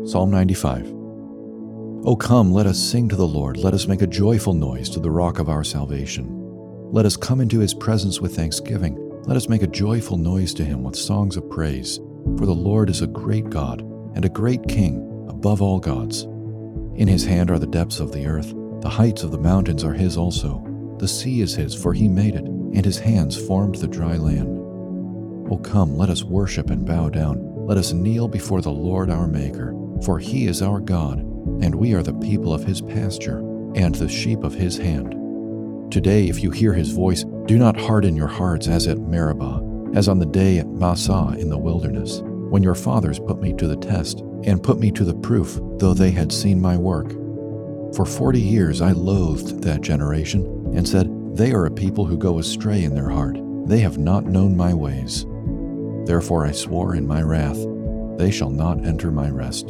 Psalm 95. O come, let us sing to the Lord. Let us make a joyful noise to the rock of our salvation. Let us come into his presence with thanksgiving. Let us make a joyful noise to him with songs of praise. For the Lord is a great God and a great King above all gods. In his hand are the depths of the earth. The heights of the mountains are his also. The sea is his, for he made it, and his hands formed the dry land. O come, let us worship and bow down. Let us kneel before the Lord our Maker. For he is our God, and we are the people of his pasture, and the sheep of his hand. Today, if you hear his voice, do not harden your hearts as at Meribah, as on the day at Massah in the wilderness, when your fathers put me to the test, and put me to the proof, though they had seen my work. For 40 years I loathed that generation, and said, They are a people who go astray in their heart. They have not known my ways. Therefore I swore in my wrath, They shall not enter my rest.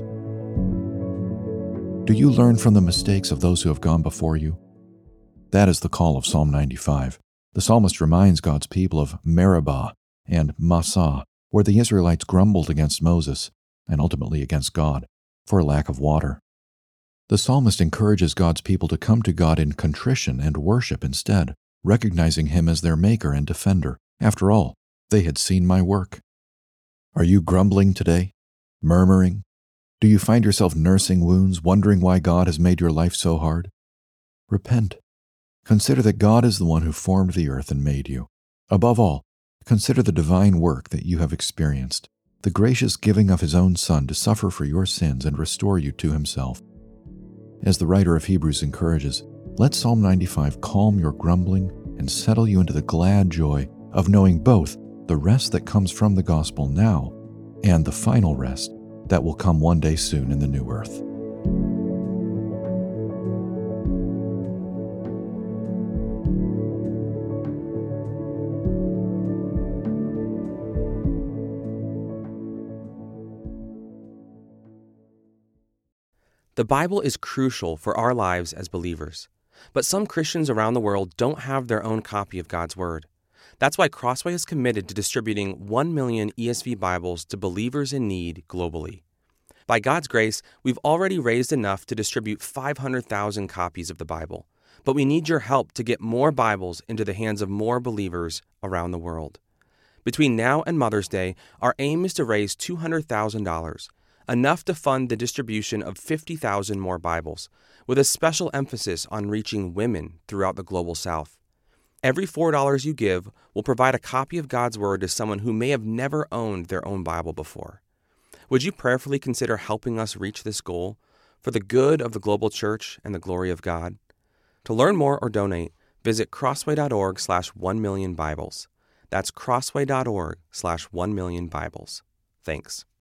Do you learn from the mistakes of those who have gone before you? That is the call of Psalm 95. The psalmist reminds God's people of Meribah and Massah, where the Israelites grumbled against Moses, and ultimately against God, for lack of water. The psalmist encourages God's people to come to God in contrition and worship instead, recognizing him as their maker and defender. After all, they had seen my work. Are you grumbling today? Murmuring? Do you find yourself nursing wounds, wondering why God has made your life so hard? Repent. Consider that God is the one who formed the earth and made you. Above all, consider the divine work that you have experienced, the gracious giving of his own Son to suffer for your sins and restore you to himself. As the writer of Hebrews encourages, let Psalm 95 calm your grumbling and settle you into the glad joy of knowing both the rest that comes from the gospel now and the final rest that will come one day soon in the new earth. The Bible is crucial for our lives as believers, but some Christians around the world don't have their own copy of God's Word. That's why Crossway is committed to distributing 1 million ESV Bibles to believers in need globally. By God's grace, we've already raised enough to distribute 500,000 copies of the Bible, but we need your help to get more Bibles into the hands of more believers around the world. Between now and Mother's Day, our aim is to raise $200,000, enough to fund the distribution of 50,000 more Bibles, with a special emphasis on reaching women throughout the global South. Every $4 you give will provide a copy of God's Word to someone who may have never owned their own Bible before. Would you prayerfully consider helping us reach this goal for the good of the global church and the glory of God? To learn more or donate, visit crossway.org/1millionbibles. That's crossway.org/1millionbibles. Thanks.